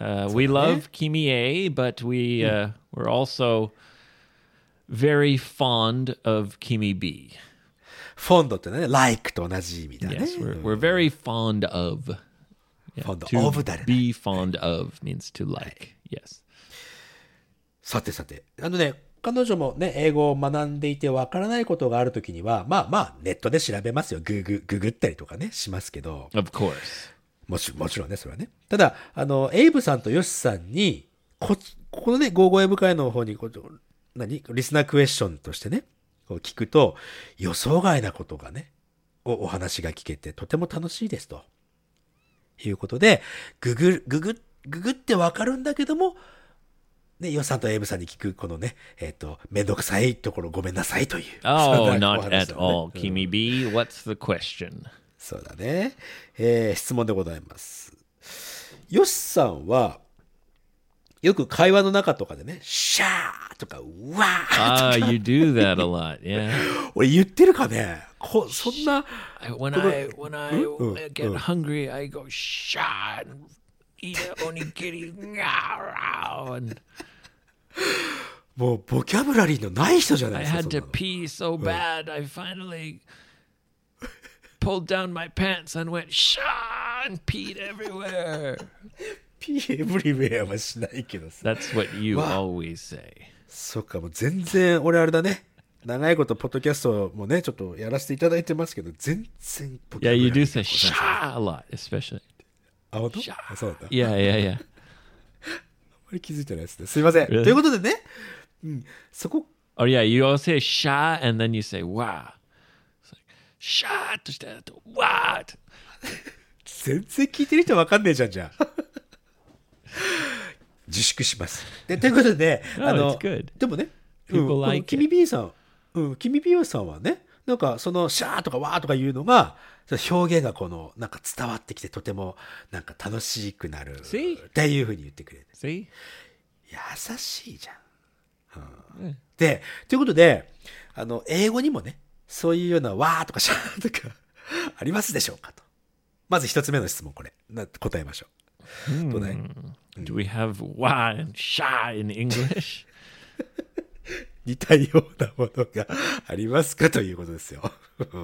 Uh, we love Kimi A, but we uh, we're also very fond of Kimi B. フォンドってね、like と同じ意味だね。 Yes, we're we're very fond of. Yeah, Fond to of だね。 be fond of means to like. Yes. さてさて、あのね、彼女もね、英語を学んでいてわからないことがあるときには、まあまあ、ネットで調べますよ。ググ、ググったりとかね、しますけど。 Of course. もちもちろんね、それはね。ただ、あの、エイブさんとヨシさんに、こ、ここのね、ゴーゴー英語会の方にこう、何リスナークエスチョンとしてね、こう聞くと、予想外なことがね、お、お話が聞けて、とても楽しいですと。いうことで、ググ、ググ、ググってわかるんだけども、ね、ヨシさんとエイブさんに聞く、このね、えっと、めんどくさいところごめんなさいという。 Oh, not at all. Kimi B, what's the question? そうだね。えー、質問でございます。ヨシさんは、よく会話の中とかでね、シャーとか、わー Ah, you do that a lot, yeah. 俺言ってるかねこそんな、 I- When I when I get hungry, I go sha and eat a onigiri. And もうボキャブラリーのない人じゃない I ですか。 had そん to なの pee so bad, I finally pulled down my pants and went sha and peed everywhere. ピーエブリウェアはしないけどさ。 That's what you Wow. always say. そっか、もう全然、俺あれだね。長いことポッドキャストもね、ちょっとやらせていただいてますけど、全然ボキ Yeah, ャブラリー you が do ご say ざいません sha a lot, especially. あ、本当？あ、そうなんだ。 Yeah, yeah, yeah. あんまり気づいてないですね。すいません。 Really? ということでね、うん、そこ、 Oh yeah, you all say sha and then you say wow. It's like sha to stand to what? 全然聞いてる人わかんねえじゃん、じゃあ。自粛します。で、ということで、 No, あの it's good. でもね、うん、 People この like キミ B さん、うん、キミ B さんはね、なんかそのシャーとかワーとかいうのが、その表現がこの、なんか伝わってきてとても、なんか楽しくなる。 See? っていうふうに言ってくれる。 See? 優しいじゃん。うん、で、ということで、あの、英語にもね、そういうようなわーとかシャーとかありますでしょうかと。まず一つ目の質問、これ。な答えましょう。どうだい？ Do we have wa and sha in English? 似たようなものがありますかということですよ。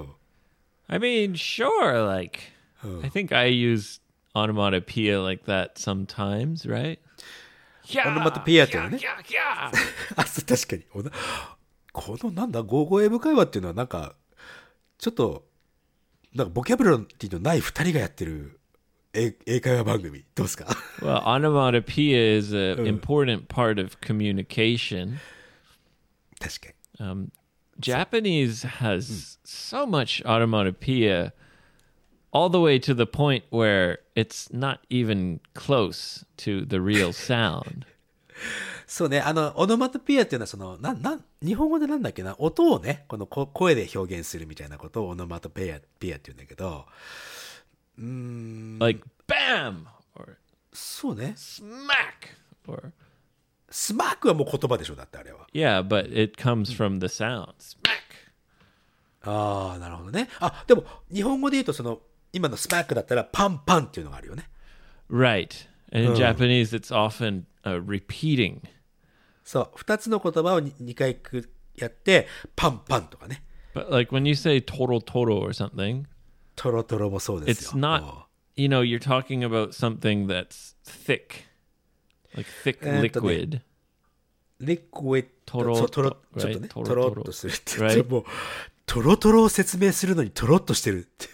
I mean, sure, like I think I use onomatopoeia like that sometimes, right? Yeah, オノマトペイアっていうのね。 yeah, yeah. あ、そう確かに。おなこのなんだ、ゴーゴー英語会話っていうのはなんか、ちょっと、なんかボキャブラリーのない二人がやってる英英会話番組。どうですか？ Well, onomatopoeia is an important part of communication. 確かに。 Um, Japanese has so much onomatopoeia, all the way to the point where it's not even close to the real sound. そうね、あの、オノマトペアっていうのはその、なん、なん、日本語でなんだっけな、音をね、このこ声で表現するみたいなことをオノマトペア、ペアって言うんだけど、うーん、 Like bam or そうね、 smack or スマークはもう言葉でしょ、だってあれは。 yeah, but it comes from the sound. Smack. ああ、なるほどね。あ、でも、日本語で言うとその、今のスマックだったらパンパンっていうのがあるよね。 Right. And in Japanese, it's often uh, repeating. そう、二つの言葉をに二回くやって、パンパンとかね。 But like when you say toro toro or something, トロトロもそうですよ。 it's not, you know, you're talking about something that's thick, like thick えーっとね liquid. リクエット、 トロそうトロ、 right？ ちょっとね、 トロトロトロっとするって言って、 right？ もう、トロトロを説明するのにトロっとしてるって。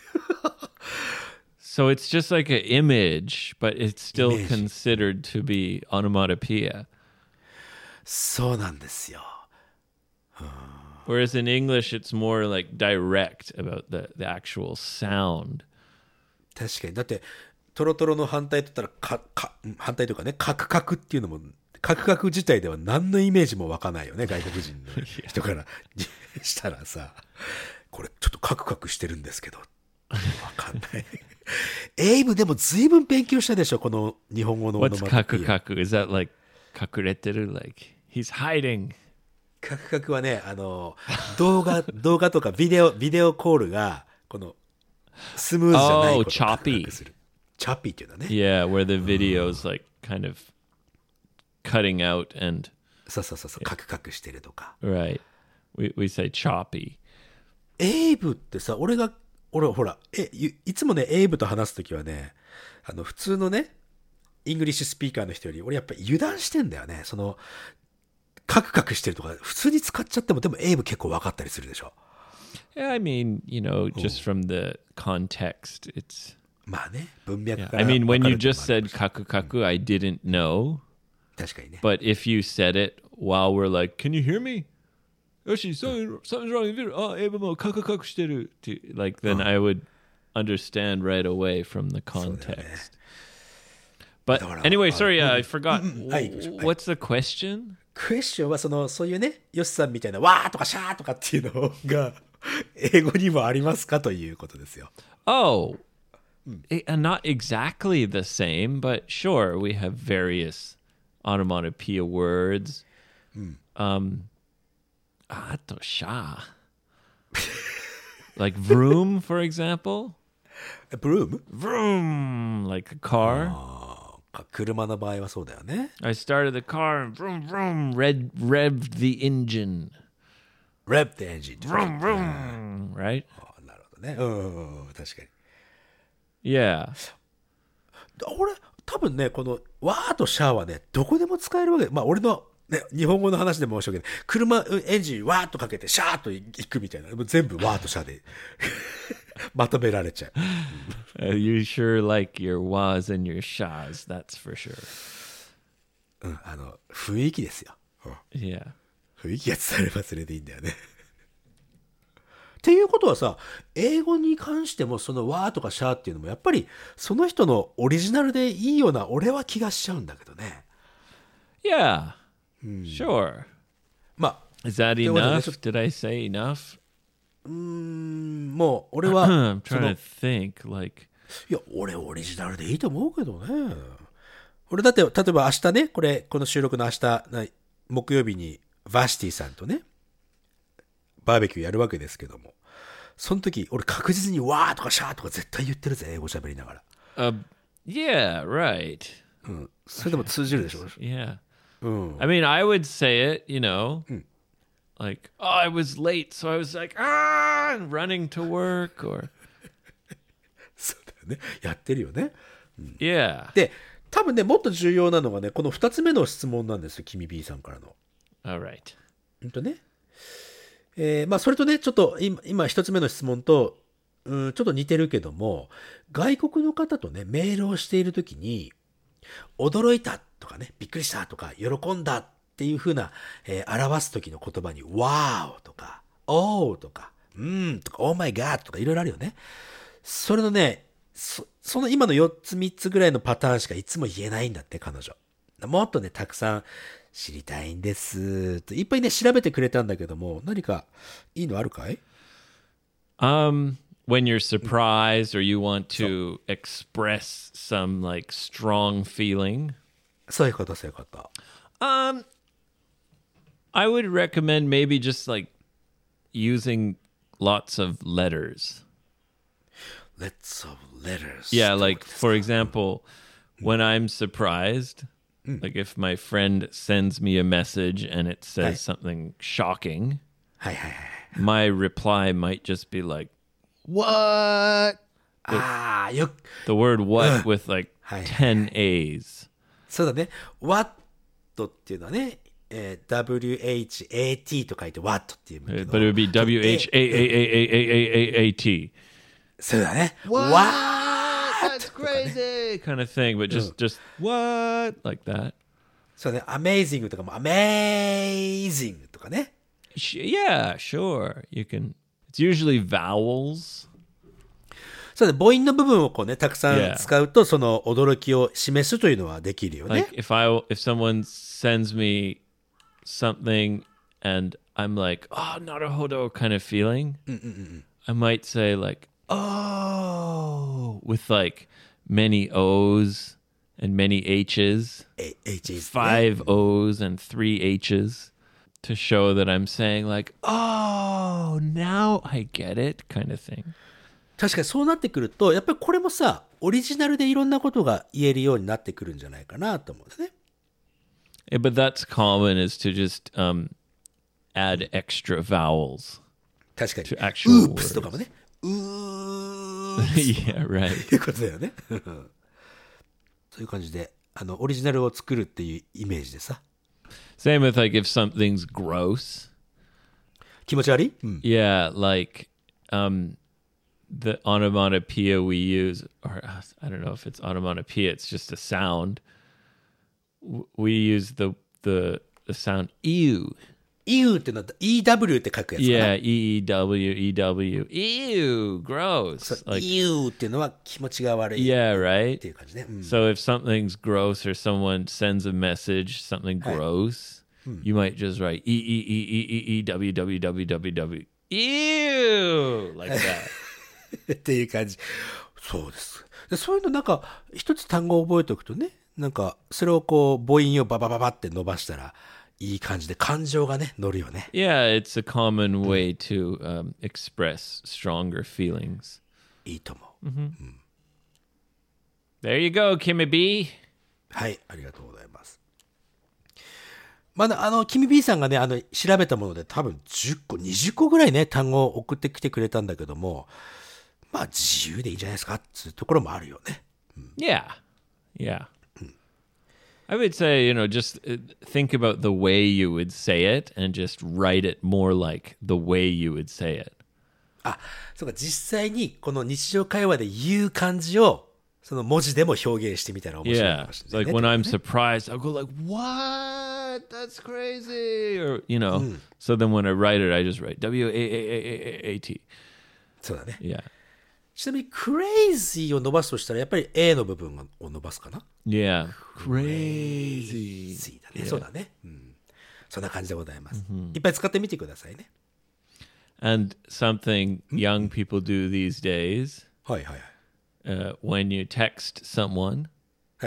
So it's just like an image, but it's still Image. considered to be onomatopoeia. そうなんですよ。 Whereas in English, it's more like direct about the, the actual sound. 確かに。だって、トロトロの反対と言ったら、か、か、うん反対というかね、カクカクっていうのも、カクカク自体では何のイメージも湧かないよね、外国人の人からしたらさ、これちょっとカクカクしてるんですけど、わかんない。エイブでも随分勉強したでしょ、この日本語のオノ What's マトペ kaku ア。 kaku? Is that like kakureteru? Like he's hiding. カクカクはね、あの、動画、動画とかビデオ、ビデオコールが、この、スムーズじゃないことを Oh, choppy. カクカクする。 チャッピーっていうのはね。 Yeah, where the video's like kind of cutting out and そうそうそうそう、カクカクしてるとか。 right. We we say choppy. エイブってさ、俺が、俺ほら、え、いいつもね、エイブと話すときはね、あの、普通のね、イングリッシュスピーカーの人より、俺やっぱり油断してんだよね。その、カクカクしてるとか、普通に使っちゃっても、でもエイブ結構分かったりするでしょ。 Yeah, I mean, you know, just from the context, it's まあね、文脈 yeah. から I mean, 分 when か you るっていう just のもある said kaku kaku, I didn't know. 確かにね。 But if you said it while we're like, can you hear me? Yoshi, something, something's wrong with it. Oh, Ava mo kaku kaku shiteru. Like, then I would understand right away from the context. But だから、 anyway, あ、 sorry, uh, I forgot. うんうん、はい、行きましょう。はい。 What's the question? クエスチョンはその、そういうね、ヨシさんみたいな、わーとかシャーとかっていうのが、英語にもありますかということですよ。 Oh, it- uh, not exactly the same, but sure, we have various onomatopoeia words. Um, ah, to sha. Like vroom, for example. ブルーム Vroom, like a car. か車の場合はそうだよね。 I started the car and vroom, vroom, red, revved the engine. レブエンジン。 Vroom, vroom, right? あ、なるほどね。うん、確かに。 Yeah. 俺、多分ね、この、わーとシャーはね、どこでも使えるわけ。まあ、俺の、ね、日本語の話で申し訳ない。車、エンジン、わーっとかけて、シャーっと行くみたいな。もう全部わーとシャーでまとめられちゃう。 Uh, you sure like your was and your shas, that's for sure. うん、あの、雰囲気ですよ。うん、 Yeah. 雰囲気が伝えればそれでいいんだよね。っていうことはさ、英語に関してもそのわーとかシャーっていうのもやっぱりその人のオリジナルでいいような俺は気がしちゃうんだけどね。 Yeah. Sure. まあ、 Is that でもね、 enough? ちょっ Did I say enough? うーん、もう俺は I'm そ trying の to think. Like, いや、俺オリジナルでいいと思うけどね。俺だって、例えば明日ね、これ、この収録の明日、な木曜日にバシティさんとね、バーベキューやるわけですけども、その時、俺確実にわーとかシャーとか絶対言ってるぜ、英語喋りながら。 uh, yeah, right. うん。それでも通じるでしょ。 Yeah. うん。 I mean, I would say it, you know, like, oh, I was late. So I was like, ah, and running to work or, そうだよね。やってるよね。 yeah. で、多分ね、もっと重要なのがね、この二つ目の質問なんですよ、君 B さんからの。 All right. ほんとね。えー、まあ、それとね、ちょっと今、今一つ目の質問と、うん、ちょっと似てるけども、外国の方とね、メールをしているときに、驚いたとかね、びっくりしたとか、喜んだっていう風な、えー、表すときの言葉に、wow とか、oh とか、うんとか、oh my god とかいろいろあるよね。それのね、そ、その今のよっつみっつぐらいのパターンしかいつも言えないんだって、彼女。もっとね、たくさん知りたいんです。といっぱいね、調べてくれたんだけども、何かいいのあるかい？ Um, when you're surprised or you want to express some like strong feeling, そういうこと、そういうこと。 um, I would recommend maybe just like using lots of letters. Lots of letters. Yeah, like for example, when I'm surprised, like if my friend sends me a message and it says Right. something shocking, はいはいはい。 my reply might just be like, what? ああ、よく、 The word what with like Hi. ten A's. そうだね。what っていうのはね、えー、ダブリューエイチエーティー と書いて what っていうんだけど。 But it would be W H A A A A A A A A T. そうだね。 What? what? That's crazy kind of thing, but just just what like that. そうね。amazing とかも amazing とかね。 Sh- Yeah, sure. You can. It's usually vowels. そうね。母音の部分をこうね、たくさ Yeah. ん使うと、その驚きを示すというのはできるよね。 Like if I if someone sends me something and I'm like, oh, naruhodo kind of feeling, I might say like, oh, with like many O's and many H's, A- H is ね five O's and three H's to show that I'm saying like, oh, now I get it kind of thing. 確かにそうなってくると、やっぱりこれもさ、オリジナルでいろんなことが言えるようになってくるんじゃないかなと思うんだね。 Yeah, but that's common is to just um, add extra vowels 確かに。 to actual ウープス words. とかもね。うー Yeah, right. っていうことだよね。そういう感じで、あの、オリジナルを作るっていうイメージでさ。 Same with like if something's gross. 気持ち悪い、うん、 Yeah, like um, the onomatopoeia we use, or uh, I don't know if it's onomatopoeia, it's just a sound. W- We use the the the sound ew. イー ってのは イーダブリュー って書くやつかな。 Yeah, E E W E W. Ew, gross. Like イーっていうのは気持ちが悪い yeah, っ right? ていう感じね。うん、 So if something's gross or someone sends a message, something gross, you might just write E E E E E E W W W W W. Ew, like that. っていう感じ。そうです。でそういうのなんか、一つ単語を覚えておくとね、なんか、それをこう、母音をババババって伸ばしたら、いい感じで感情がね、乗るよね。 Yeah, it's a common way to um, express stronger feelings. いいと思う。 There you go, Kimmy B. はい、ありがとうございます。まだ、あの、キミ B さんがね、あの、調べたもので多分じゅっこ、にじゅっこぐらいね、単語を送ってきてくれたんだけども、まあ、自由でいいんじゃないですかっていうところもあるよね。 Yeah, yeah. I would say, you know, just uh, think about the way you would say it and just write it more like the way you would say it. あ、そうか、実際にこの日常会話で言う感じを、その文字でも表現してみたら面白いか Yeah. もしれない、 Like ね。 when I'm surprised, I'll go like, what? That's crazy. Or, you know, so then when I write it, I just write W A A A A A T. そうだね。 Yeah. ちなみに crazy を伸ばすとしたら、やっぱり A の部分を伸ばすかな。 Yeah. Crazy. crazy だね。そうだね。うん。そんな感じでございます。いっぱい使ってみてくださいね。 And something young people do these days, はいはいはい。 uh, when you text someone, はい。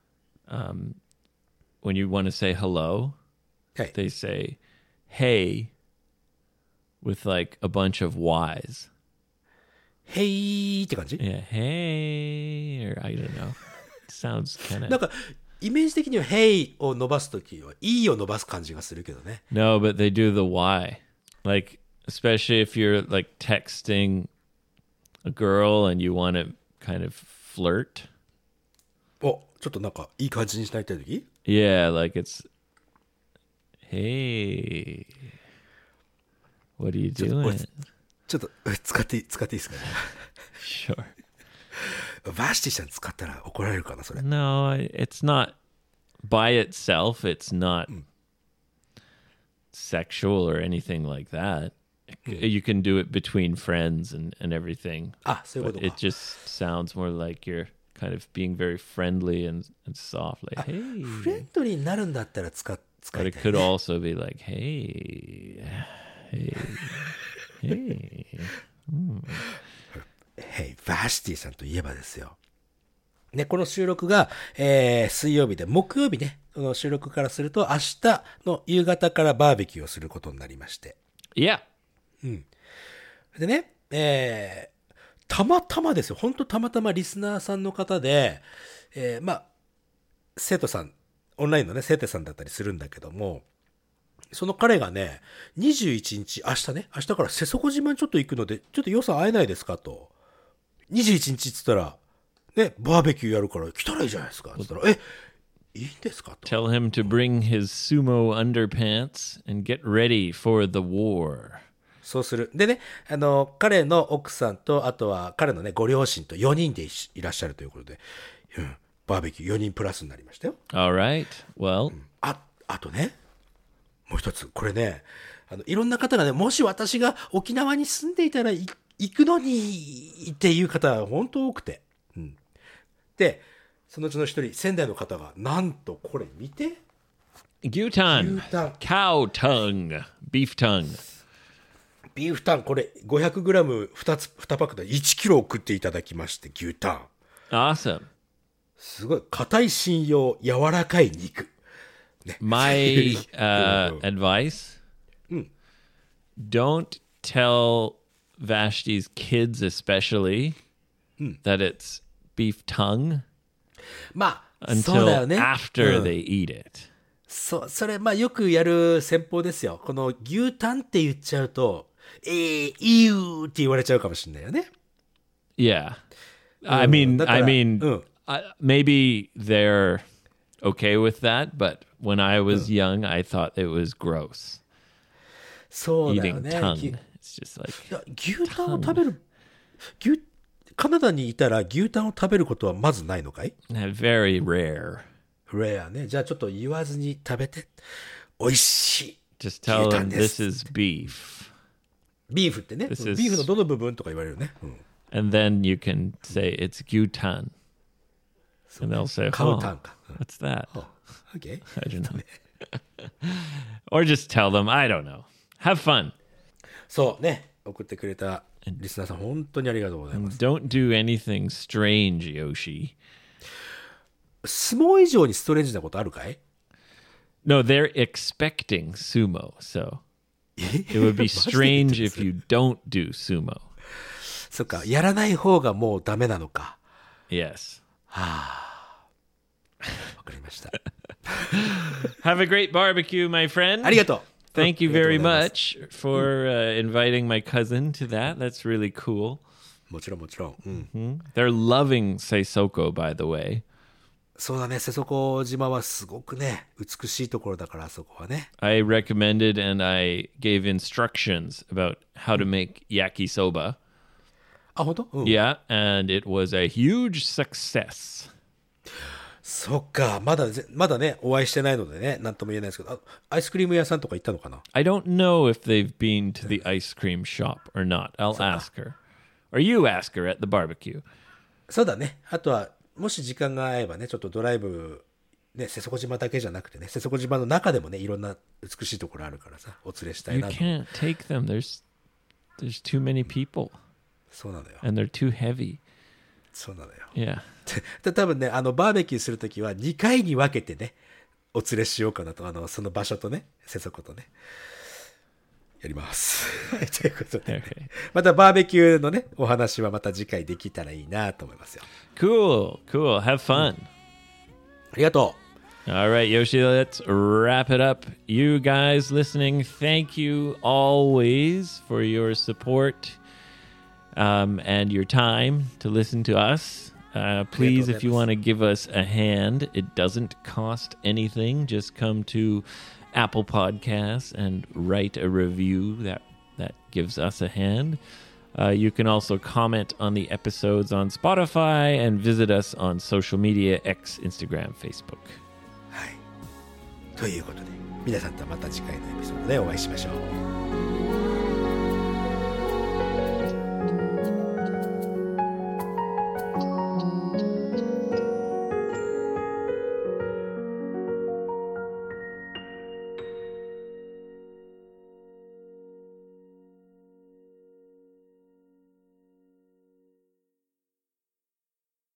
when you want to say hello, はい。 they say, hey, with like a bunch of Y's. へいって感じ。 Yeah, hey, or I don't know. It sounds kind なん of... か、イメージ的には Hey を伸ばすときは E を伸ばす感じがするけどね。 No, but they do the Y. Like, especially if you're like texting a girl and you want to kind of flirt. お、ちょっとなんかいい感じにしないとき Yeah, like it's, hey, what are you doing? ちょっと使っていい、使っていいですかね。 Sure. バーシティさん使ったら怒られるかな、それ。 No, it's not by itself. It's not sexual or anything like that. You can do it between friends and, and everything. あ、そういうこ But と it か。 just sounds more like you're kind of being very friendly and, and soft, like, フレ hey. ンドリーになるんだったら使、使 But い it たい、 could ね。 also be like, hey, hey, hey. Hey, バーシティさんといえばですよ。ね、この収録が、えー、水曜日で、木曜日ね、この収録からすると、明日の夕方からバーベキューをすることになりまして。 Yeah. でね、えー、たまたまですよ。本当たまたまリスナーさんの方で、えー、まあ、生徒さん、オンラインのね、生徒さんだったりするんだけども、その彼がね、にじゅういちにち、明日ね、明日から瀬底島にちょっと行くので、ちょっと予算合えないですかと。にじゅういちにちって言ったら、ね、バーベキューやるから来たらいいじゃないですか。って言ったら、え、いいんですかと。 Tell him to bring his sumo underpants and get ready for the war. そうする。でね、あの、彼の奥さんと、あとは彼のね、ご両親とよにんでいらっしゃるということで、うん、バーベキューよにんプラスになりましたよ。 All right. Well, あ、あとね、もう一つ、これね、あの、いろんな方がね、もし私が沖縄に住んでいたらい行くのにっていう方は本当多くて。うん。で、そのうちの一人、仙台の方が、なんとこれ見て。 gyutan, 牛タン。 cow tongue, beef tongue. ビーフタン、これ ごひゃくグラムふたつ、にパックでいちキロ送っていただきまして、牛タン。 Awesome. すごい、硬い信用、柔らかい肉。ね、 My uh, advice: don't tell Vashti's kids especially that it's beef tongue まあ、そうだ until よね。 after うん they eat it. そう、それ、まあ、よくやる戦法ですよ。この牛タンって言っちゃうと、えー、いゆーって言われちゃうかもしれないよね。 Yeah. I うん mean, だか I ら mean, うん I, maybe they're okay with that, but when I was young, I thought it was gross そうだよ eating ね。 tongue. ぎ It's just like いや牛タンを食べる、牛、カナダにいたら牛タンを食べることはまずないのかい？ very rare. レアね。じゃあちょっと言わずに食べて。美味しい。 Just tell them 牛タンです。 this is beef. ビーフってね。 This うん is- ビーフのどの部分とか言われるね。うん And then you can say it's gyutan. そう And ね they'll say, カウ oh, タンか。うん what's that? お OK。 I don't know. Or just tell them, I don't know. Have fun. そうね。送ってくれたリスナーさん、本当にありがとうございます。 Don't do anything strange, Yoshi. 相撲以上にストレンジなことあるかい？ No, they're expecting sumo, so え it would be マジで言って strange る if you don't do sumo. そっか、やらない方がもうダメなのか。 Yes. わかりました。 Have a great barbecue, my friend. ありがとう。 Thank you ありがとう very ございます much for uh, inviting my cousin to that. That's really cool. もちろんもちろん。うん。 They're loving Seisoko, by the way. そうだね、瀬底島はすごくね、美しいところだから、あそこはね。 I recommended and I gave instructions about how to make yakisoba. あ、本当？うん。 Yeah, and it was a huge success. そっか、まだぜ、まだね、お会いしてないのでね、なんとも言えないですけど、あアイスクリーム屋さんとか行ったのかな？ I don't know if they've been to the ice cream shop or not. I'll ask her. Or you ask her at the barbecue. そうだね。あとは、もし時間が合えばね、ちょっとドライブ、ね、瀬底島だけじゃなくてね、瀬底島の中でもね、いろんな美しいところあるからさ、お連れしたい You なと。 can't take them. There's there's too many people そうなのよ。 and they're too heavy. そうなのよ。 Yeah. で多分ね、あの、バーベキューするときはにかいに分けてね、お連れしようかなと、あの、その場所とね、瀬底とね、やります。はい、ということで、ね、 Okay. またバーベキューのね、お話はまた次回できたらいいなと思いますよ。 Cool. Cool. Have fun. ありがとう。 All right, Yoshi, let's wrap it up. You guys listening, thank you always for your support um, and your time to listen to us. Uh, please, if you want to give us a hand, it doesn't cost anything. Just come to Apple Podcasts and write a review that, that gives us a hand. Uh, you can also comment on the episodes on Spotify and visit us on social media, X, Instagram, Facebook. はい。ということで、皆さんとはまた次回のエピソードでお会いしましょう。